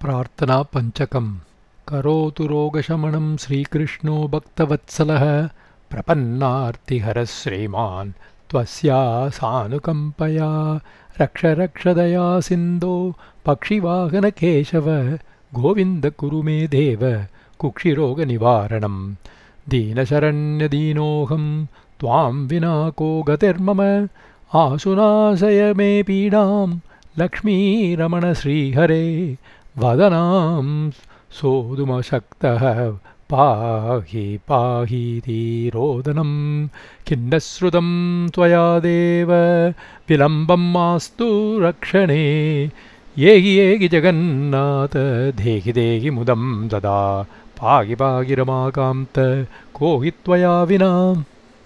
प्रार्थना पंचकम् करोतु रोगशमनं श्रीकृष्णो भक्तवत्सलः प्रपन्नार्तिहरः श्रीमान् त्वस्यासानुकम्पया रक्ष रक्ष दया सिन्धो पक्षिवाहनकेशव गोविन्द कुरु मे देव कुक्षिरोगनिवारणम् दीनशरण्यदीनोऽहं त्वां विना को गतिर्मम आशुनाशय मे पीडां लक्ष्मीरमण श्रीहरे वदनां सोदुमशक्तः पाहि पाहीति रोदनं खिन्नश्रुतं त्वया देव विलम्बं मास्तु रक्षणे येहि जगन्नाथ देहि देहि मुदं ददा पाहि पाहि रमाकान्त को हि त्वया विना।